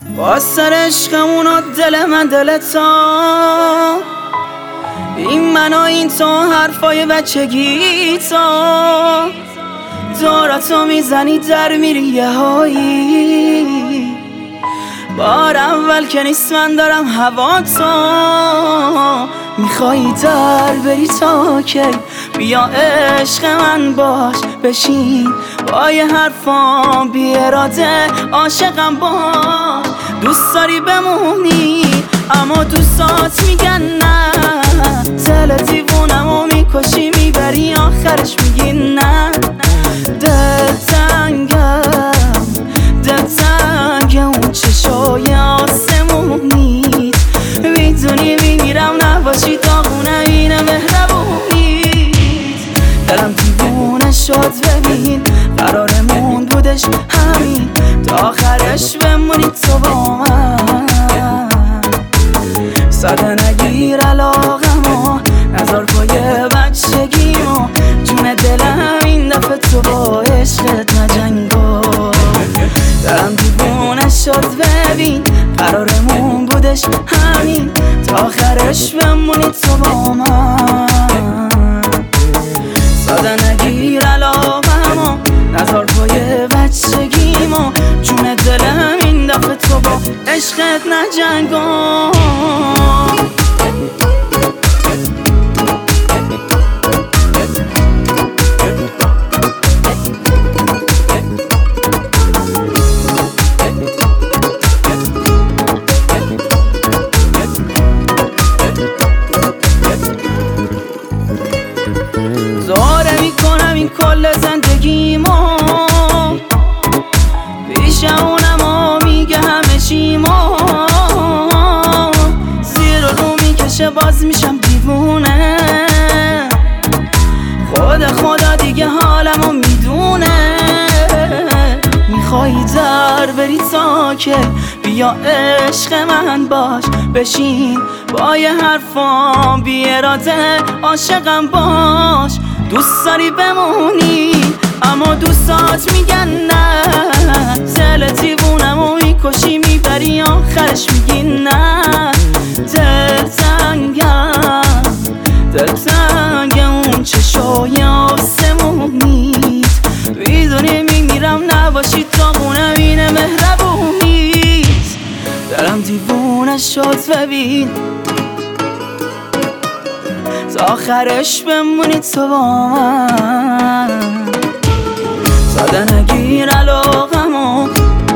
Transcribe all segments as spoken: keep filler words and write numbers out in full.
با سر عشقمون و دل من دل تا، این من و این تو، حرفای بچگی تا، دورتو میزنی در میری یه هایی. بار اول که نیست من دارم هوا تو، میخوایی در بری تا کی؟ بیا عشق من باش، بشین با یه حرفام بی اراده عاشقم باش. دوست داری بمونی اما دوستات میگن نه، دل دیوونمو میکشی میبری آخرش میگی نه. دل تنگم دل تنگ اون چشای آسمونیت، میدونی میمیرم نباشی داغونه اینه مهربونیت. دلم دیوونه شد ببین، قرارمون بودش همین تا آخرش بمونی تو با من. ساده نگیر علاقمو، نذار پای بچگیمو، جون دلم این دفعه تو با عشقت نجنگو. دلم دیوونه شد ببین، قرارمون بودش همین تا آخرش بمونی تو با من. ساده نگیر علاقمو، نذار پای بچگیمو، جون دلم این دفعه تو با عشقت نجنگو. زاره میکنم این کل زندگیمو، پیش اونم و میگه همه چیمو، زیر رو میکشه باز میشم دیوونه. خود خدا دیگه حالمو میدونه، میخوایی در بری تا که؟ بیا عشق من باش، بشین با یه حرفام بی اراده عاشقم باش. دوست داری بمونی اما دوستات میگن نه، دل دیوونمو میکشی میبری آخرش میگی نه. دل تنگم دل تنگ اون چشای آسمونیت، میدونی میمیرم نباشی داغونه اینه مهربونیت. دلم دیوونه شد ببین، تا آخرش بمونی تو با من. ساده نگیر علاقمو،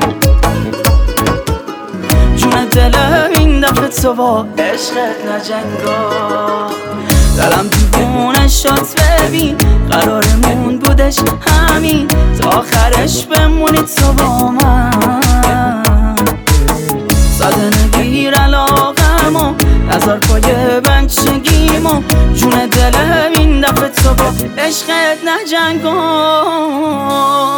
جون دلم این دفعه تو با عشقت نجنگو. دلم دیوونه شد ببین، قرارمون بودش همین تا آخرش بمونی تو با من. ساده نگیر علاقمو، نذار پای بچگیمو، جون دلم این دفعه تو با عشقت نجنگو.